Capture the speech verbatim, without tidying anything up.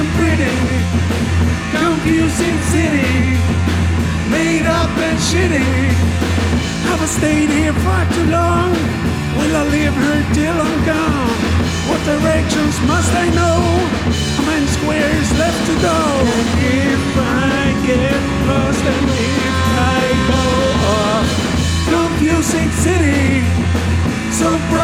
and pretty, confusing city, made up and shitty. Have I stayed here far too long? Will I leave her till I'm gone? What directions must I know? How many squares left to go? And if I get lost and if I go off, confusing city, so bright.